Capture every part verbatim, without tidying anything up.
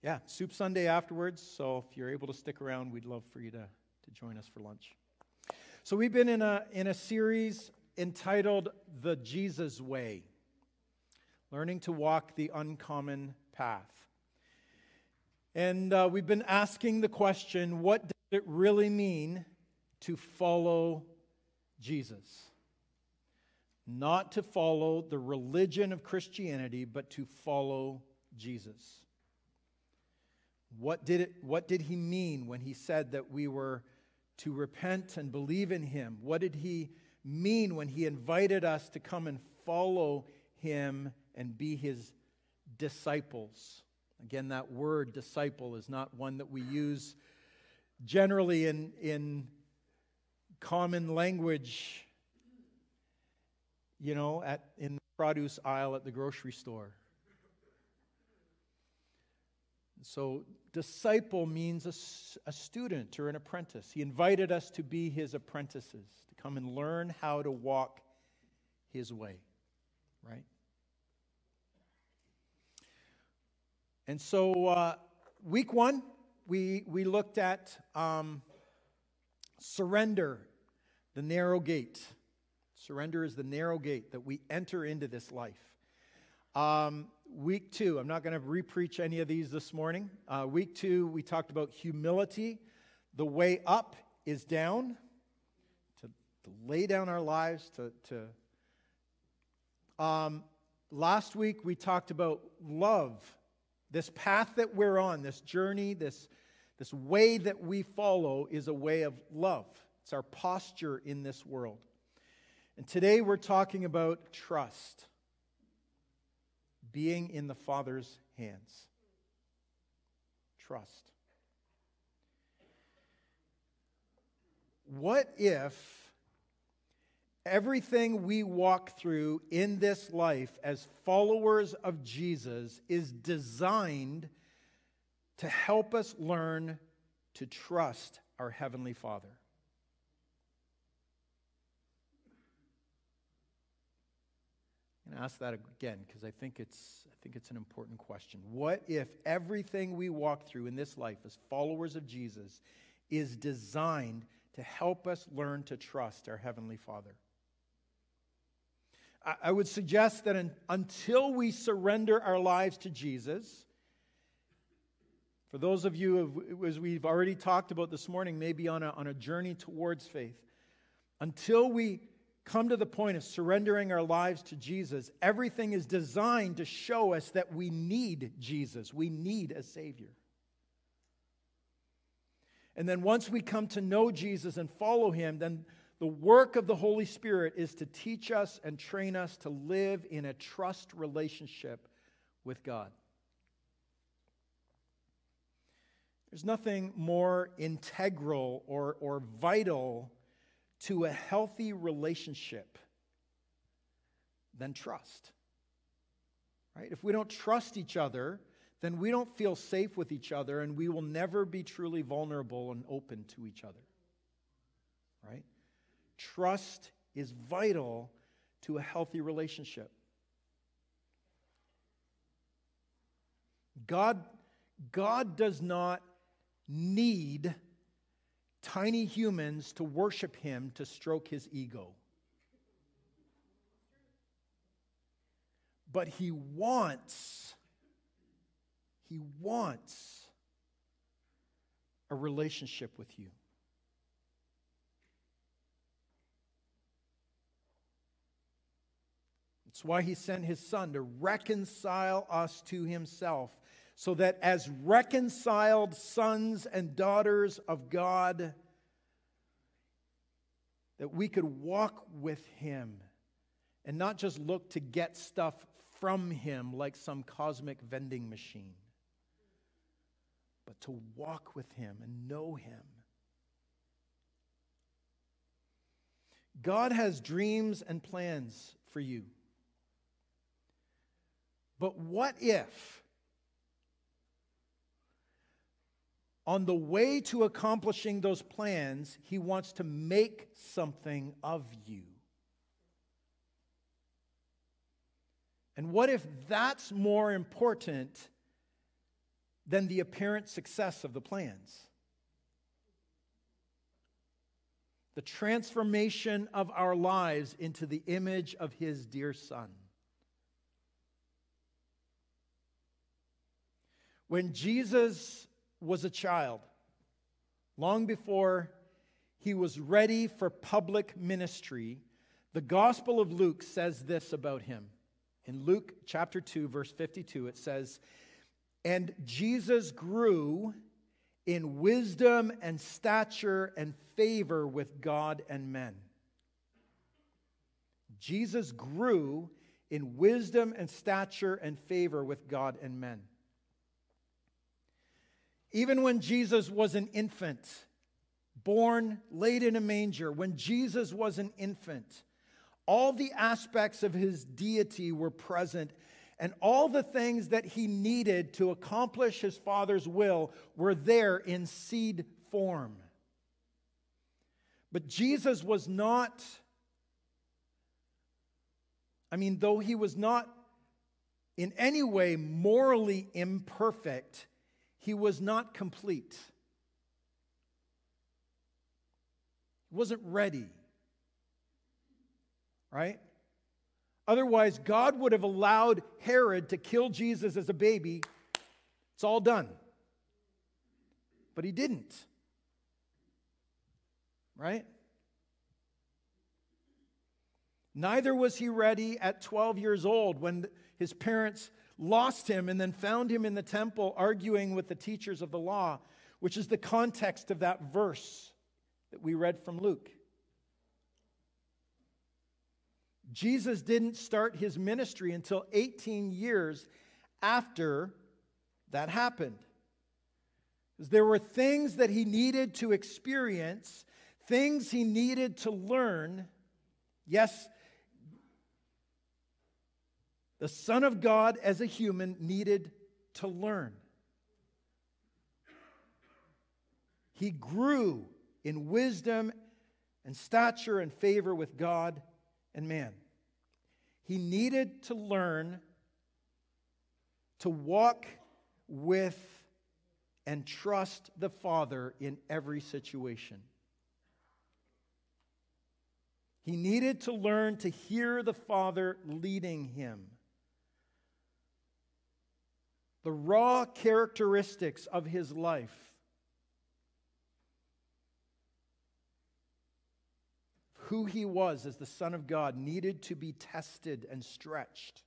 yeah, Soup Sunday afterwards. So if you're able to stick around, we'd love for you to, to join us for lunch. So we've been in a in a series entitled The Jesus Way, learning to walk the uncommon path. And uh, we've been asking the question, what does it really mean to follow Jesus? Not to follow the religion of Christianity, but to follow Jesus. What did it, what did he mean when he said that we were to repent and believe in him? What did he mean when he invited us to come and follow him and be his disciples? Again, that word disciple is not one that we use generally in, in common language, you know, at in the produce aisle at the grocery store. So disciple means a, a student or an apprentice. He invited us to be his apprentices, to come and learn how to walk his way, right? And so uh, week one, we, we looked at um, surrender, the narrow gate. Surrender is the narrow gate that we enter into this life. Um, week two, I'm not going to re-preach any of these this morning. Uh, week two, we talked about humility. The way up is down, to, to lay down our lives. To, to um, Last week, we talked about love. This path that we're on, this journey, this, this way that we follow is a way of love. It's our posture in this world. And today we're talking about trust. Being in the Father's hands. Trust. What if everything we walk through in this life as followers of Jesus is designed to help us learn to trust our Heavenly Father? I'm going to ask that again because I think it's I think it's an important question. What if everything we walk through in this life as followers of Jesus is designed to help us learn to trust our Heavenly Father? I would suggest that until we surrender our lives to Jesus, for those of you, as we've already talked about this morning, maybe on a, on a journey towards faith, until we come to the point of surrendering our lives to Jesus, everything is designed to show us that we need Jesus. We need a Savior. And then once we come to know Jesus and follow him, then the work of the Holy Spirit is to teach us and train us to live in a trust relationship with God. There's nothing more integral or, or vital to a healthy relationship than trust. Right? If we don't trust each other, then we don't feel safe with each other, and we will never be truly vulnerable and open to each other. Right? Trust is vital to a healthy relationship. God, God does not need tiny humans to worship him to stroke his ego. But he wants, he wants a relationship with you. That's why he sent his Son to reconcile us to himself, so that as reconciled sons and daughters of God, that we could walk with him and not just look to get stuff from him like some cosmic vending machine, but to walk with him and know him. God has dreams and plans for you. But what if, on the way to accomplishing those plans, he wants to make something of you? And what if that's more important than the apparent success of the plans. The transformation of our lives into the image of His dear Son. When Jesus was a child, long before He was ready for public ministry, the Gospel of Luke says this about Him. In Luke chapter two, verse fifty-two, it says, "And Jesus grew in wisdom and stature and favor with God and men." Jesus grew in wisdom and stature and favor with God and men. Even when Jesus was an infant, born laid in a manger, when Jesus was an infant, all the aspects of His deity were present, and all the things that He needed to accomplish His Father's will were there in seed form. But Jesus was not, I mean, though He was not in any way morally imperfect, He was not complete. He wasn't ready. Right? Otherwise, God would have allowed Herod to kill Jesus as a baby. It's all done. But He didn't. Right? Neither was He ready at twelve years old when His parents lost Him and then found Him in the temple arguing with the teachers of the law, which is the context of that verse that we read from Luke. Jesus didn't start His ministry until eighteen years after that happened. Because there were things that He needed to experience, things He needed to learn. Yes, the Son of God as a human needed to learn. He grew in wisdom and stature and favor with God and man. He needed to learn to walk with and trust the Father in every situation. He needed to learn to hear the Father leading Him. The raw characteristics of His life, who He was as the Son of God, needed to be tested and stretched.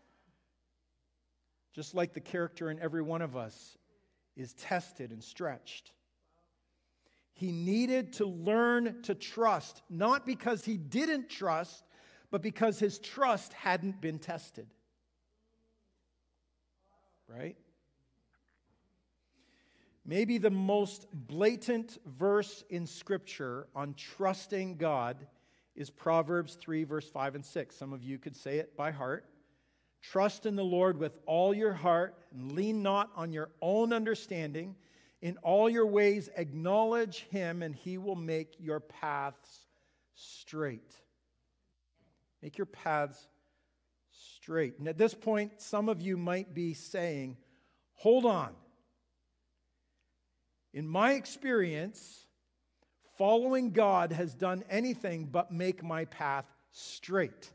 Just like the character in every one of us is tested and stretched. He needed to learn to trust, not because He didn't trust, but because His trust hadn't been tested. Right? Maybe the most blatant verse in Scripture on trusting God is Proverbs three, verse five and six. Some of you could say it by heart. "Trust in the Lord with all your heart, and lean not on your own understanding. In all your ways acknowledge Him, and He will make your paths straight." Make your paths straight. And at this point, some of you might be saying, hold on. In my experience, following God has done anything but make my path straight.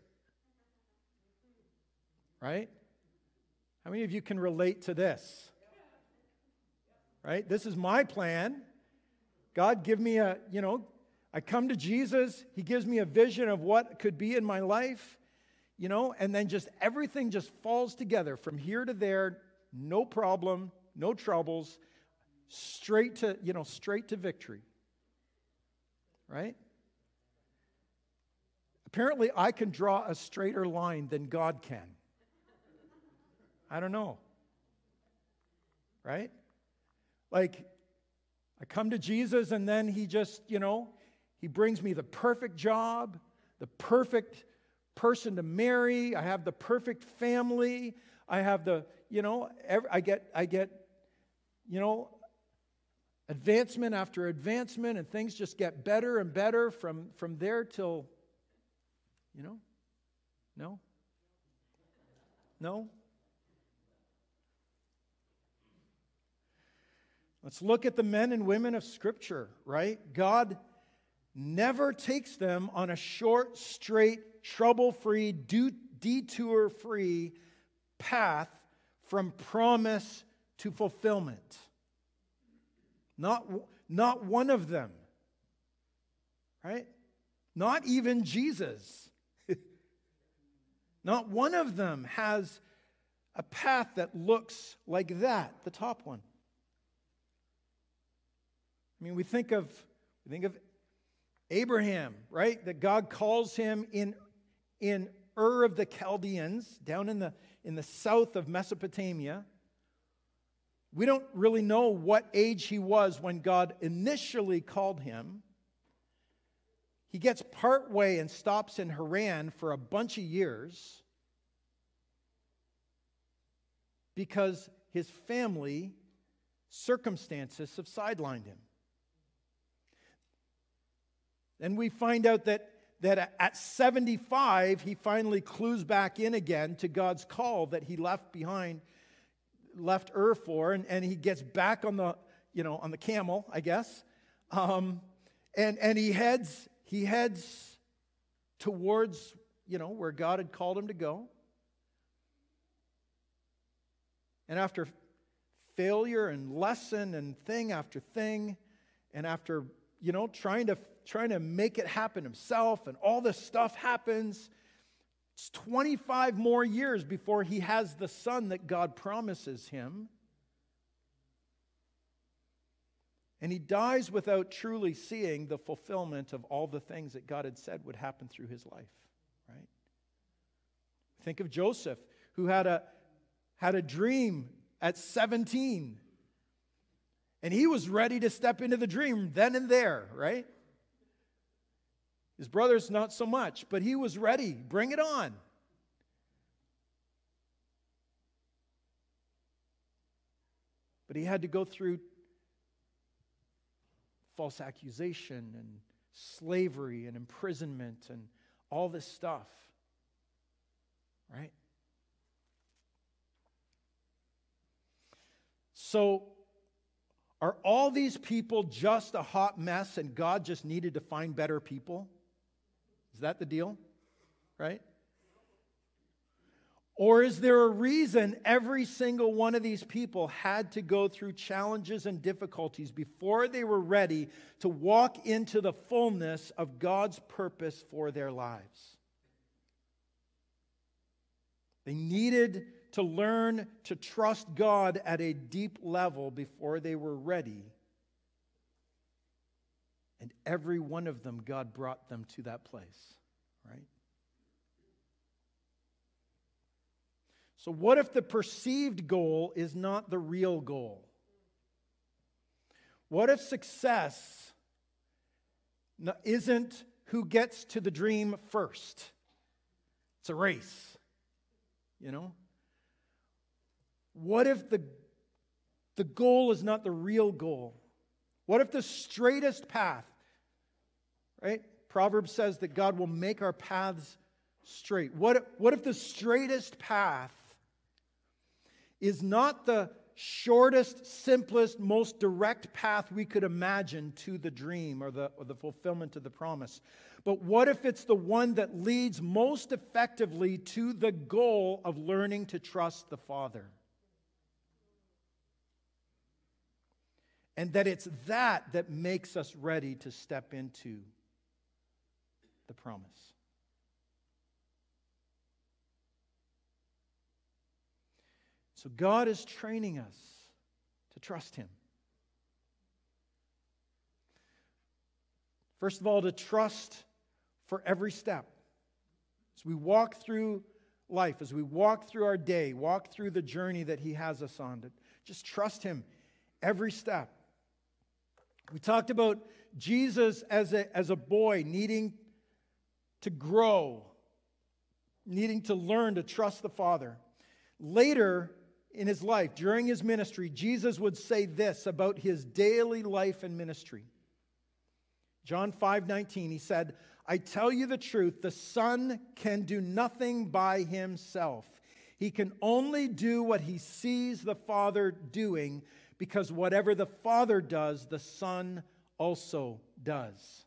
Right? How many of you can relate to this? Right? This is my plan. God, give me a, you know, I come to Jesus. He gives me a vision of what could be in my life, you know, and then just everything just falls together from here to there. No problem, no troubles. Straight to, you know, straight to victory. Right? Apparently, I can draw a straighter line than God can. I don't know. Right? Like, I come to Jesus and then He just, you know, He brings me the perfect job, the perfect person to marry. I have the perfect family. I have the, you know, every, I get, I get, you know, advancement after advancement, and things just get better and better from, from there till, you know, no? No? Let's look at the men and women of Scripture, right? God never takes them on a short, straight, trouble-free, detour-free path from promise to fulfillment. Not, not one of them, right? Not even Jesus. Not one of them has a path that looks like that, the top one. I mean, we think of, we think of Abraham, right? That God calls him in, in Ur of the Chaldeans, down in the, in the south of Mesopotamia. We don't really know what age he was when God initially called him. He gets part way and stops in Haran for a bunch of years because his family circumstances have sidelined him. And we find out that, that at seventy-five, he finally clues back in again to God's call that he left behind, left Ur for, and, and he gets back on the, you know, on the camel, I guess. Um, and, and he heads, he heads towards, you know, where God had called him to go. And after failure and lesson and thing after thing, and after, you know, trying to trying to make it happen himself, and all this stuff happens. It's twenty-five more years before he has the son that God promises him. And he dies without truly seeing the fulfillment of all the things that God had said would happen through his life, right? Think of Joseph, who had a, had a dream at seventeen. And he was ready to step into the dream then and there, right? His brothers, not so much, but he was ready. Bring it on. But he had to go through false accusation and slavery and imprisonment and all this stuff, right? So, are all these people just a hot mess and God just needed to find better people? Is that the deal? Right? Or is there a reason every single one of these people had to go through challenges and difficulties before they were ready to walk into the fullness of God's purpose for their lives? They needed to learn to trust God at a deep level before they were ready. And every one of them, God brought them to that place, right? So what if the perceived goal is not the real goal? What if success isn't who gets to the dream first? It's a race, you know? What if the, the goal is not the real goal? What if the straightest path, right? Proverbs says that God will make our paths straight. What if, what if the straightest path is not the shortest, simplest, most direct path we could imagine to the dream or the, or the fulfillment of the promise? But what if it's the one that leads most effectively to the goal of learning to trust the Father? And that it's that that makes us ready to step into the promise. So God is training us to trust Him. First of all, to trust for every step. As we walk through life, as we walk through our day, walk through the journey that He has us on, to just trust Him every step. We talked about Jesus as a, as a boy needing to grow, needing to learn to trust the Father. Later in His life, during His ministry, Jesus would say this about His daily life and ministry. John five nineteen, He said, "I tell you the truth, the Son can do nothing by Himself. He can only do what He sees the Father doing, because whatever the Father does, the Son also does.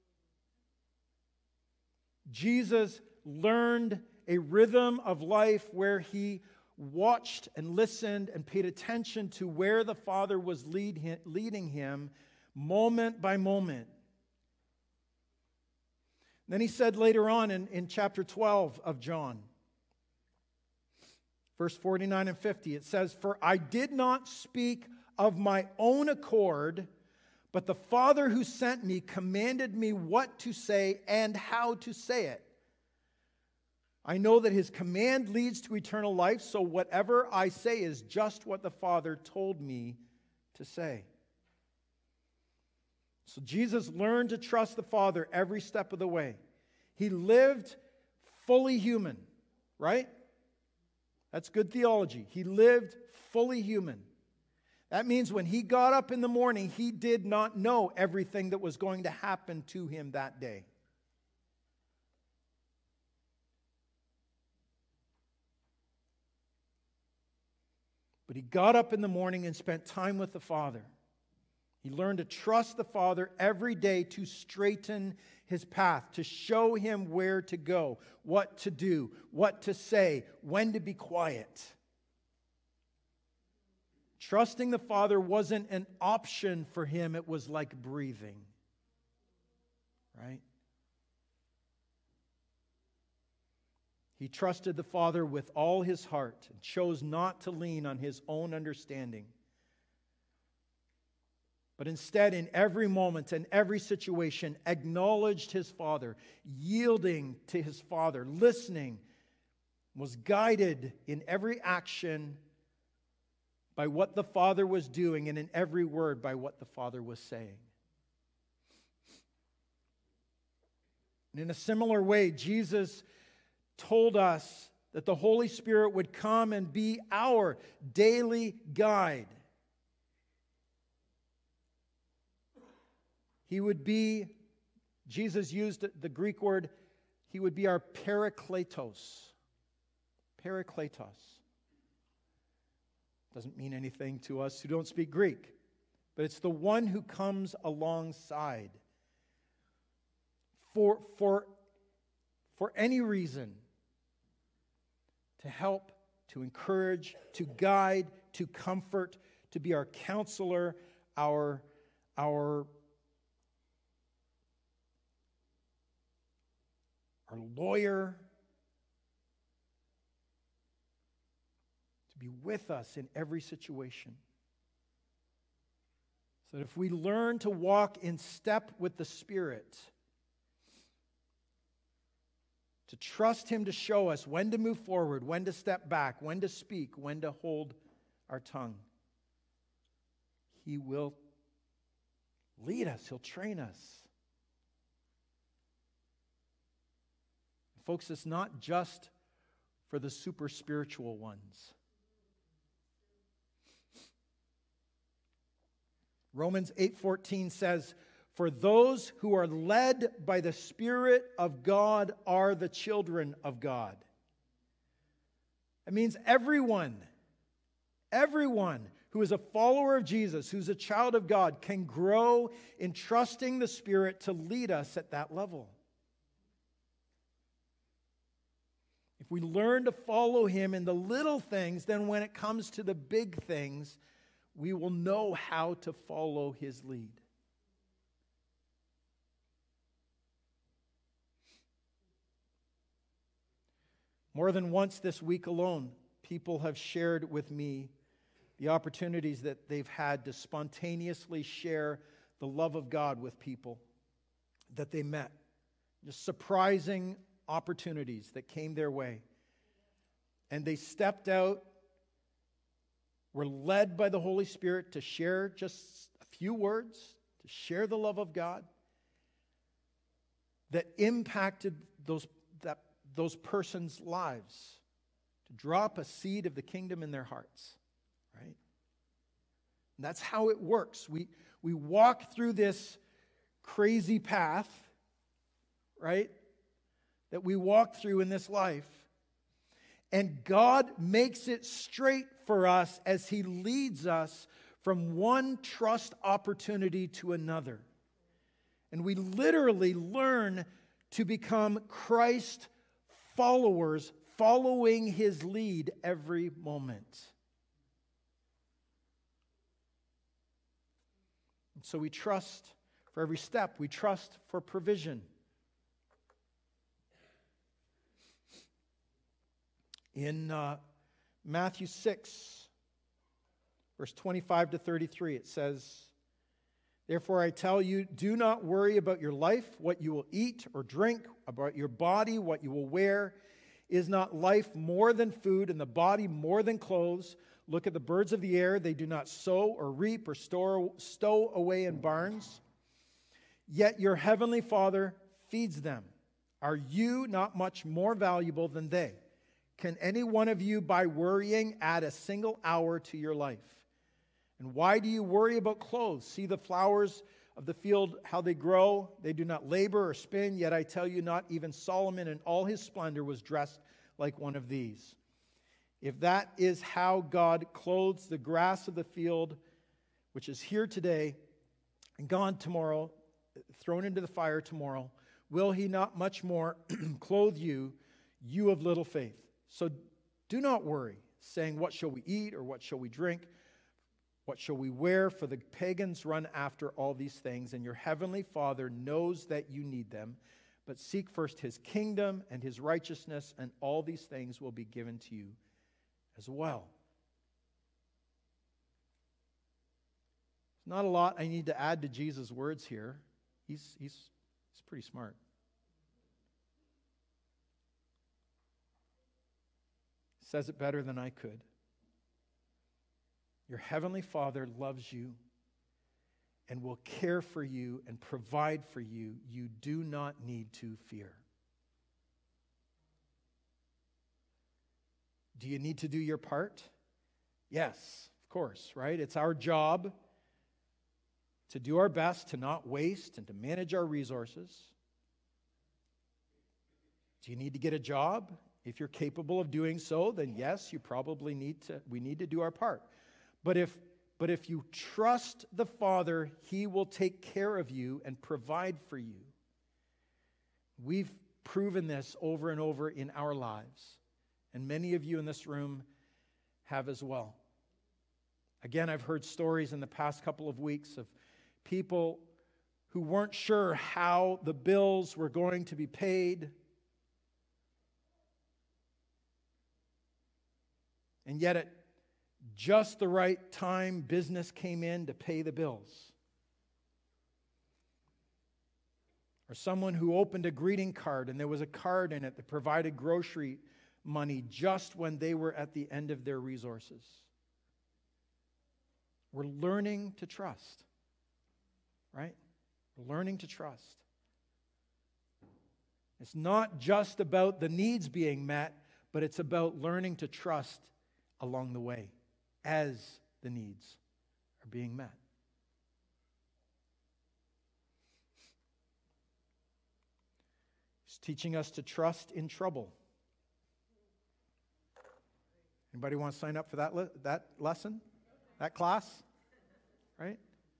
Jesus learned a rhythm of life where he watched and listened and paid attention to where the Father was lead him, leading him moment by moment. Then he said later on in, in chapter twelve of John, verse forty-nine and fifty, it says, "For I did not speak of my own accord, but the Father who sent me commanded me what to say and how to say it. I know that his command leads to eternal life, so whatever I say is just what the Father told me to say." So Jesus learned to trust the Father every step of the way. He lived fully human, right? That's good theology. He lived fully human. That means when he got up in the morning, he did not know everything that was going to happen to him that day. But he got up in the morning and spent time with the Father. He learned to trust the Father every day to straighten his path, to show him where to go, what to do, what to say, when to be quiet. Trusting the Father wasn't an option for him, it was like breathing. Right? He trusted the Father with all his heart and chose not to lean on his own understanding. But instead, in every moment and every situation, acknowledged his Father, yielding to his Father, listening, was guided in every action by what the Father was doing, and in every word by what the Father was saying. And in a similar way, Jesus told us that the Holy Spirit would come and be our daily guide. He would be, Jesus used the Greek word, he would be our parakletos. Parakletos. Doesn't mean anything to us who don't speak Greek, but it's the one who comes alongside for, for, for any reason, to help, to encourage, to guide, to comfort, to be our counselor, our, our, our lawyer, to be with us in every situation. So that if we learn to walk in step with the Spirit, to trust him to show us when to move forward, when to step back, when to speak, when to hold our tongue, he will lead us. He'll train us. Folks, it's not just for the super spiritual ones. Romans eight fourteen says, "For those who are led by the Spirit of God are the children of God." It means everyone, everyone who is a follower of Jesus, who's a child of God, can grow in trusting the Spirit to lead us at that level. If we learn to follow him in the little things, then when it comes to the big things, we will know how to follow his lead. More than once this week alone, people have shared with me the opportunities that they've had to spontaneously share the love of God with people that they met. Just surprising opportunities that came their way. And they stepped out, were led by the Holy Spirit to share just a few words, to share the love of God that impacted those, that, those persons' lives, to drop a seed of the kingdom in their hearts, right? And that's how it works. We, we walk through this crazy path, right, that we walk through in this life, and God makes it straight for us as he leads us from one trust opportunity to another. And we literally learn to become Christ followers, following his lead every moment. And so we trust for every step. We trust for provision. In uh, Matthew six, verse twenty-five to thirty-three, it says, "Therefore I tell you, do not worry about your life, what you will eat or drink, about your body, what you will wear. Is not life more than food, and the body more than clothes? Look at the birds of the air. They do not sow or reap or store, stow away in barns. Yet your heavenly Father feeds them. Are you not much more valuable than they? Can any one of you, by worrying, add a single hour to your life? And why do you worry about clothes? See the flowers of the field, how they grow. They do not labor or spin. Yet I tell you, not even Solomon in all his splendor was dressed like one of these. If that is how God clothes the grass of the field, which is here today and gone tomorrow, thrown into the fire tomorrow, will he not much more clothe you, you of little faith? So do not worry, saying, what shall we eat, or what shall we drink? What shall we wear? For the pagans run after all these things, and your heavenly Father knows that you need them. But seek first his kingdom and his righteousness, and all these things will be given to you as well." There's not a lot I need to add to Jesus' words here. He's, he's, he's pretty smart. Says it better than I could. Your heavenly Father loves you and will care for you and provide for you. You do not need to fear. Do you need to do your part? Yes, of course, right? It's our job to do our best to not waste and to manage our resources. Do you need to get a job? If you're capable of doing so, then yes, you probably need to, we need to do our part. But if, but if you trust the Father, he will take care of you and provide for you. We've proven this over and over in our lives, and many of you in this room have as well. Again, I've heard stories in the past couple of weeks of people who weren't sure how the bills were going to be paid. And yet at just the right time, business came in to pay the bills. Or someone who opened a greeting card and there was a card in it that provided grocery money just when they were at the end of their resources. We're learning to trust, right? We're learning to trust. It's not just about the needs being met, but it's about learning to trust along the way as the needs are being met. He's teaching us to trust in trouble. Anybody want to sign up for that le- that lesson? That class? Right?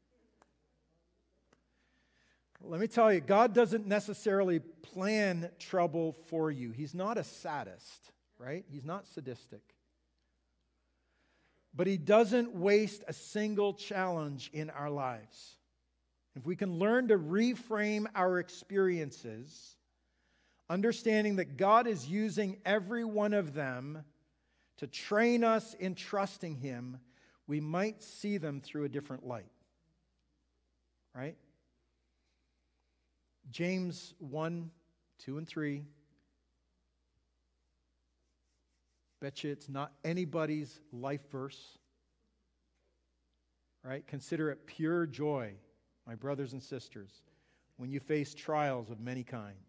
Let me tell you, God doesn't necessarily plan trouble for you. He's not a sadist, right? He's not sadistic. But he doesn't waste a single challenge in our lives. If we can learn to reframe our experiences, understanding that God is using every one of them to train us in trusting him, we might see them through a different light. Right? James one, two, and three. Bet you it's not anybody's life verse. Right? Consider it pure joy, my brothers and sisters, when you face trials of many kinds.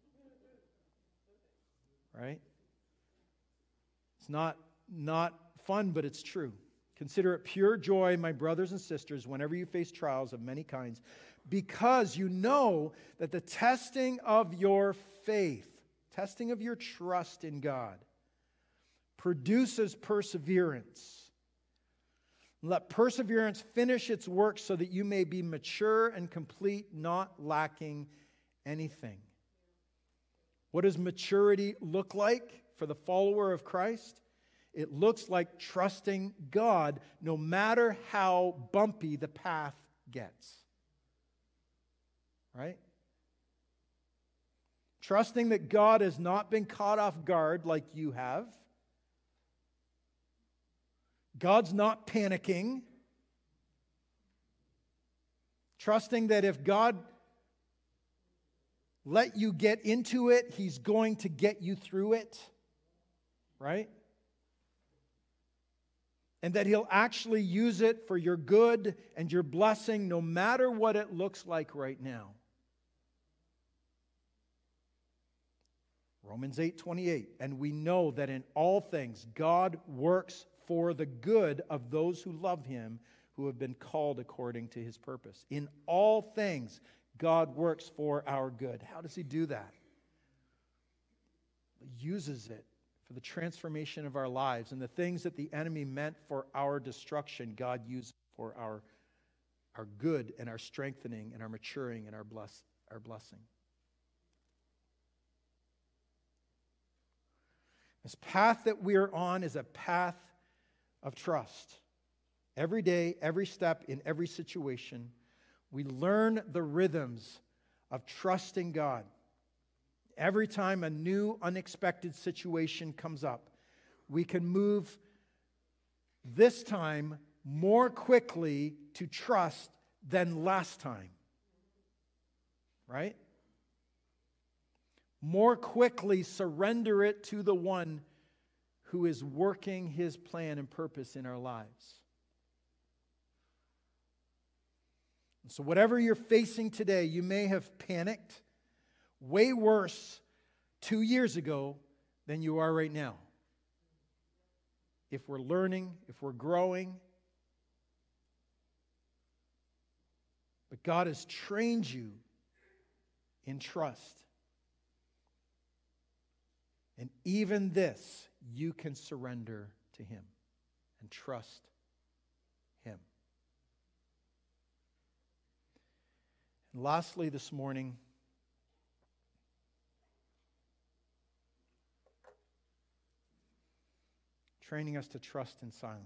Right? It's not, not fun, but it's true. Consider it pure joy, my brothers and sisters, whenever you face trials of many kinds, because you know that the testing of your faith, testing of your trust in God, produces perseverance. Let perseverance finish its work so that you may be mature and complete, not lacking anything. What does maturity look like for the follower of Christ? It looks like trusting God no matter how bumpy the path gets. Right? Trusting that God has not been caught off guard like you have. God's not panicking. Trusting that if God let you get into it, He's going to get you through it. Right? And that He'll actually use it for your good and your blessing no matter what it looks like right now. Romans eight twenty-eight, and we know that in all things God works for the good of those who love Him, who have been called according to His purpose. In all things God works for our good. How does He do that? He uses it for the transformation of our lives, and the things that the enemy meant for our destruction, God uses for our, our good and our strengthening and our maturing and our bless, our blessing. This path that we are on is a path of trust. Every day, every step, in every situation, we learn the rhythms of trusting God. Every time a new, unexpected situation comes up, we can move this time more quickly to trust than last time. Right? More quickly surrender it to the one who is working His plan and purpose in our lives. And so whatever you're facing today, you may have panicked way worse two years ago than you are right now. If we're learning, if we're growing. But God has trained you in trust. And even this, you can surrender to Him and trust Him. And lastly, this morning, training us to trust in silence.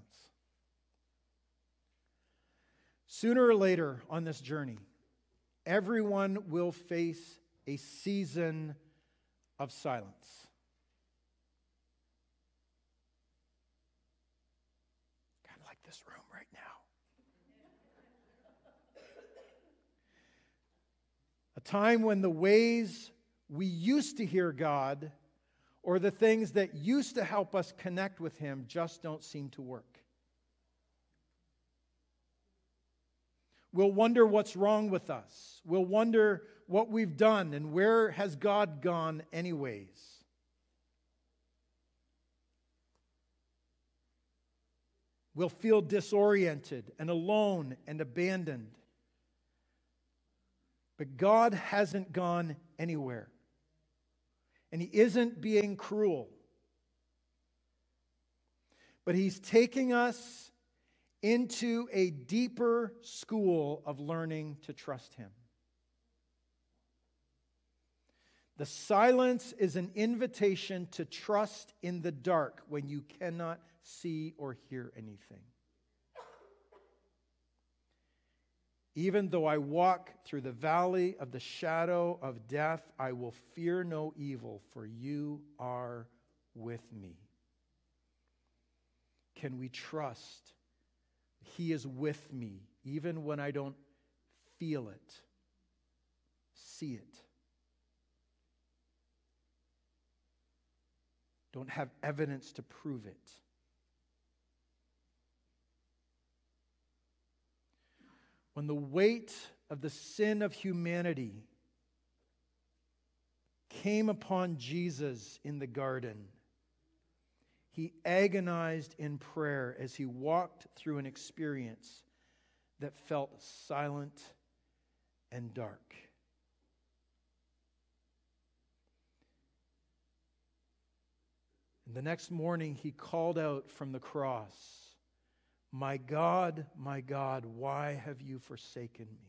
Sooner or later on this journey, everyone will face a season of silence. Kind of like this room right now. A time when the ways we used to hear God or the things that used to help us connect with Him just don't seem to work. We'll wonder what's wrong with us. We'll wonder what we've done and where has God gone anyways. We'll feel disoriented and alone and abandoned. But God hasn't gone anywhere. And He isn't being cruel. But He's taking us into a deeper school of learning to trust Him. The silence is an invitation to trust in the dark when you cannot see or hear anything. Even though I walk through the valley of the shadow of death, I will fear no evil, for you are with me. Can we trust He is with me, even when I don't feel it, see it, don't have evidence to prove it? When the weight of the sin of humanity came upon Jesus in the garden, He agonized in prayer as He walked through an experience that felt silent and dark. And the next morning He called out from the cross, My God, my God, why have you forsaken me?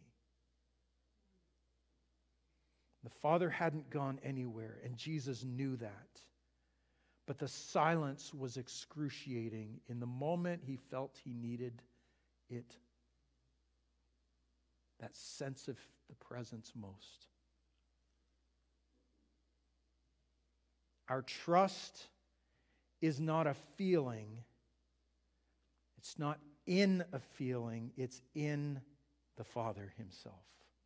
The Father hadn't gone anywhere, and Jesus knew that. But the silence was excruciating in the moment he felt he needed it. That sense of the presence most. Our trust is not a feeling. It's not in a feeling. It's in the Father himself.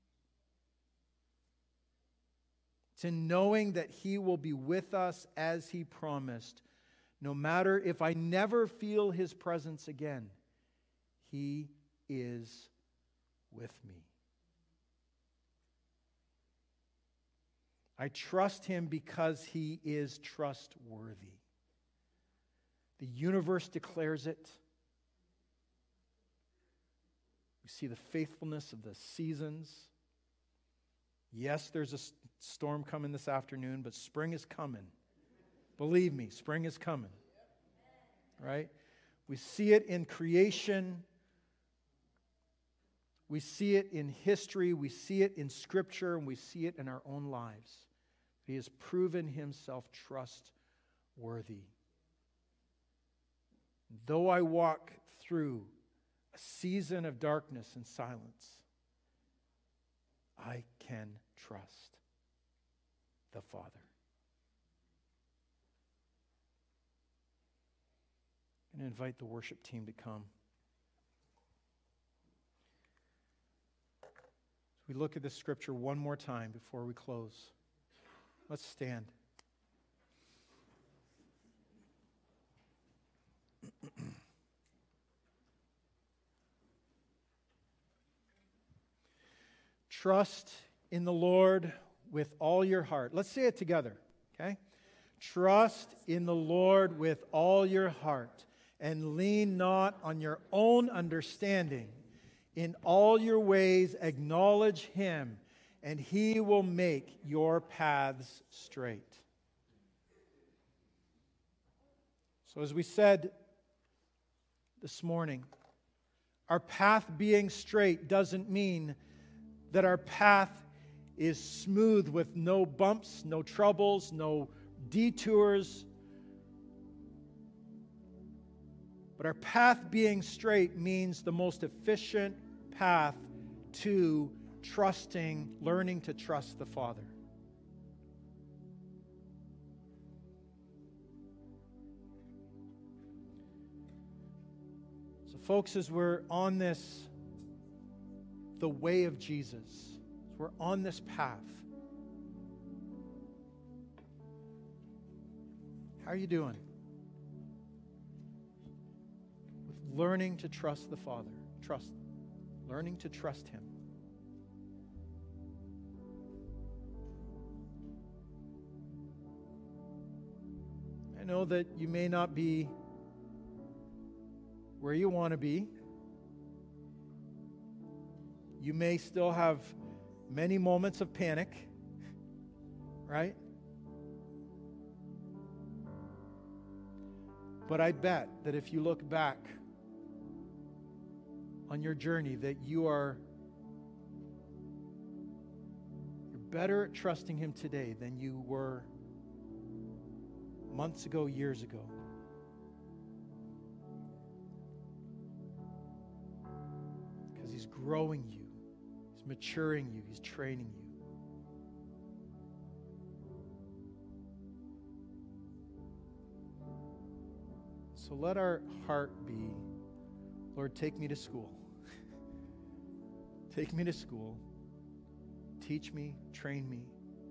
It's in knowing that he will be with us as he promised. No matter if I never feel his presence again, he is with me. I trust him because he is trustworthy. The universe declares it. We see the faithfulness of the seasons. Yes, there's a storm coming this afternoon, but spring is coming. Believe me, spring is coming. Right? We see it in creation. We see it in history. We see it in Scripture, and we see it in our own lives. He has proven himself trustworthy. Though I walk through a season of darkness and silence, I can trust the Father. And invite the worship team to come. As we look at this scripture one more time before we close, let's stand. Trust in the Lord with all your heart. Let's say it together, okay? Trust in the Lord with all your heart, and lean not on your own understanding. In all your ways acknowledge him, and he will make your paths straight. So as we said this morning, our path being straight doesn't mean that our path is smooth with no bumps, no troubles, no detours. But our path being straight means the most efficient path to trusting, learning to trust the Father. So folks, as we're on this, the way of Jesus, as we're on this path, how are you doing with learning to trust the Father? Trust, learning to trust him. I know that you may not be where you want to be. You may still have many moments of panic, right? But I bet that if you look back on your journey, that you are you're better at trusting him today than you were months ago, years ago. Because he's growing you. He's maturing you. He's training you. So let our heart be, Lord, take me to school. Take me to school. Teach me, train me.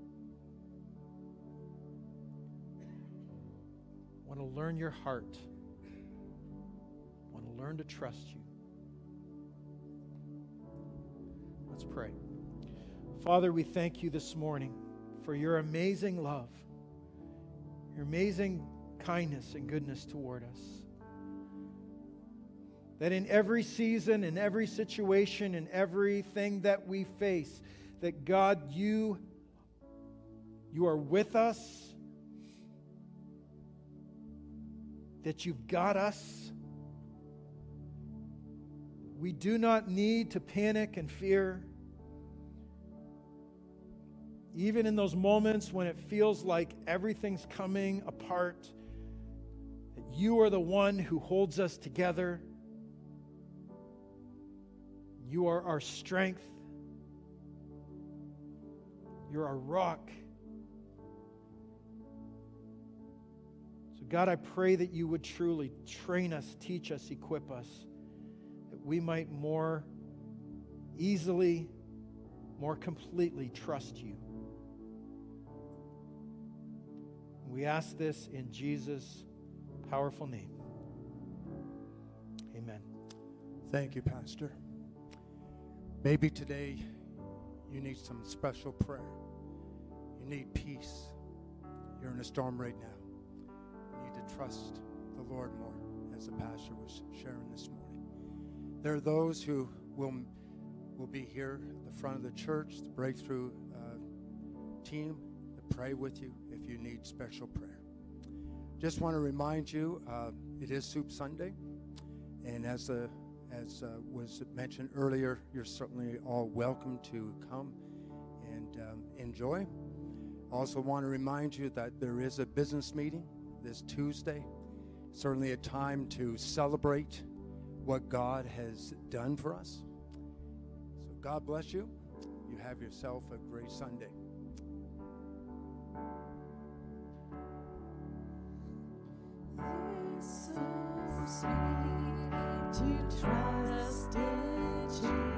I want to learn your heart. I want to learn to trust you. Let's pray. Father, we thank you this morning for your amazing love, your amazing kindness and goodness toward us. That in every season, in every situation, in everything that we face, that God, you, you are with us, that you've got us, We do not need to panic and fear. Even in those moments when it feels like everything's coming apart, that you are the one who holds us together. You are our strength. You're our rock. So God, I pray that you would truly train us, teach us, equip us, that we might more easily, more completely trust you. We ask this in Jesus' powerful name. Amen. Thank you, Pastor. Maybe today you need some special prayer. You need peace. You're in a storm right now. You need to trust the Lord more, as the pastor was sharing this morning. There are those who will, will be here at the front of the church, the breakthrough uh, team, to pray with you if you need special prayer. Just want to remind you, uh, it is Soup Sunday, and as the As uh, was mentioned earlier, you're certainly all welcome to come and um, enjoy. Also want to remind you that there is a business meeting this Tuesday. Certainly a time to celebrate what God has done for us. So God bless you. You have yourself a great Sunday. So sweet to trust in Jesus.